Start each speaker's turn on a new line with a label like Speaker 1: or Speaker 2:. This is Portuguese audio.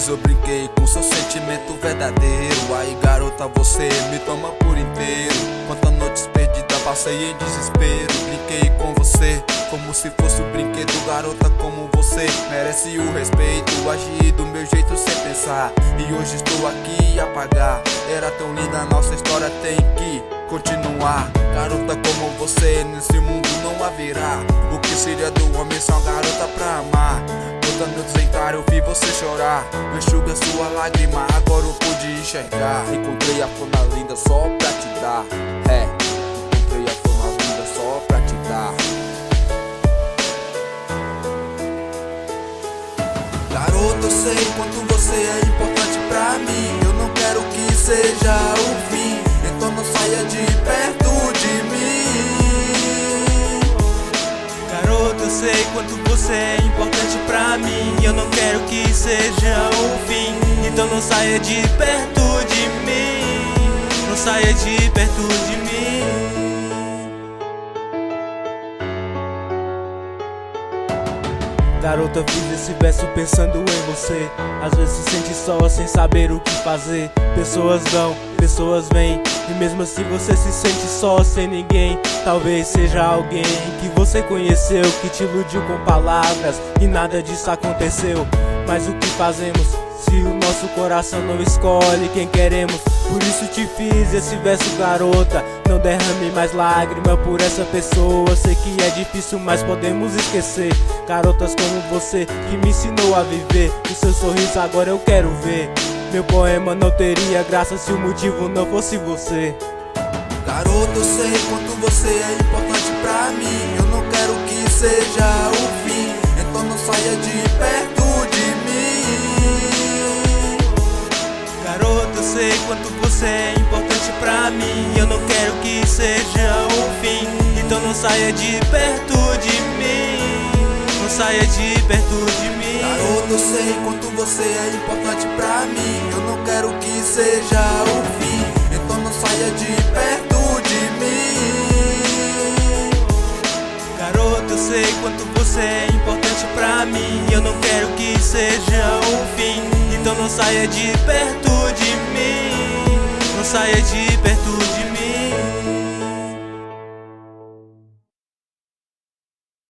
Speaker 1: vezes eu brinquei com seu sentimento verdadeiro. Aí garota, você me toma por inteiro. Quantas noites perdidas passei em desespero. Brinquei com você como se fosse um brinquedo. Garota, como você merece o respeito. Agi do meu jeito sem pensar, e hoje estou aqui a pagar. Era tão linda, nossa história tem que continuar. Garota como você nesse mundo não haverá. O que seria do homem só garota pra amar? Toda noite deitar eu vi você chorar. Eu enxuguei sua lágrima, agora eu pude enxergar. Encontrei a forma linda só pra te dar. Encontrei a forma linda só pra te dar. Garota, eu sei quanto você é importante pra mim. Eu não quero que seja o fim, então não saia de perto de mim.
Speaker 2: Garota, eu sei quanto você é importante pra mim. Eu não quero que seja o fim, então não saia de perto de mim. Não saia de perto de mim. Garota, fiz esse verso pensando em você. Às vezes se sente só sem saber o que fazer. Pessoas vão, pessoas vêm, e mesmo assim você se sente só sem ninguém. Talvez seja alguém que você conheceu, que te iludiu com palavras e nada disso aconteceu. Mas o que fazemos se o nosso coração não escolhe quem queremos? Por isso te fiz esse verso, garota. Não derrame mais lágrima por essa pessoa. Sei que é difícil, mas podemos esquecer. Garotas como você que me ensinou a viver. O seu sorriso agora eu quero ver. Meu poema não teria graça se o motivo não fosse você.
Speaker 1: Garota, eu sei quanto você é importante pra mim. Eu não quero que seja o fim, então não saia de perto de mim.
Speaker 2: Garota, eu sei quanto você é importante pra mim. Eu não quero que seja o fim, então não saia de perto de mim. Não saia de perto de mim.
Speaker 1: Garota, eu sei quanto você é importante pra mim. Eu não quero que seja o fim, então não saia de perto de mim.
Speaker 2: Garota, eu sei quanto você é importante pra mim. Eu não quero que seja o fim, então não saia de perto de mim. Não saia de perto de mim.